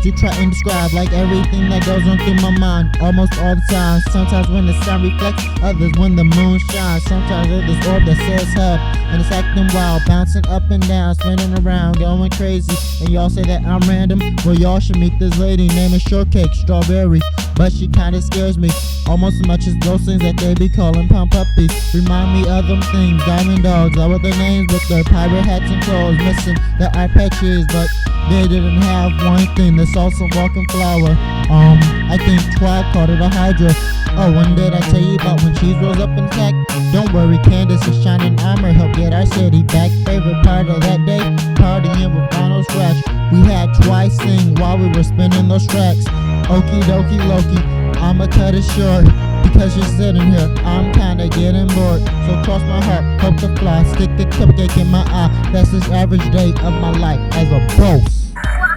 to try and describe, like everything that goes on through my mind almost all the time. Sometimes when the sun reflects, others when the moon shines. Sometimes there's this orb that says help, and it's acting wild, bouncing up and down, spinning around, going crazy. And y'all say that I'm random? Well, y'all should meet this lady named Shortcake Strawberry, but she kinda scares me almost as much as those things that they be calling pump puppies. Remind me of them things, diamond dogs, all with their names with their pirate hats and clothes, missing the eye patches, but they didn't have one thing, the salsa walking flower. I think Twilight called it a hydra. Oh, and did I tell you about when cheese rolls up and attack? Don't worry, Candace's shining armor helped get our city back. Favorite part of that day, partying with Ronald Scratch. We had Twice sing while we were spinning those tracks. Okie dokie Loki, I'ma cut it short, because you're sitting here, I'm kinda getting bored. So cross my heart, hope to fly, stick a cupcake in my eye. That's this average day of my life as a boss.